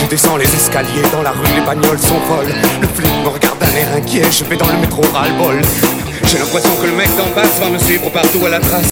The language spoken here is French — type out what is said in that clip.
descends les escaliers, dans la rue les bagnoles sont folles. Le flic me regarde d'un air inquiet, je vais dans le métro ras-le-bol. J'ai l'impression que le mec d'en face va me suivre partout à la trace.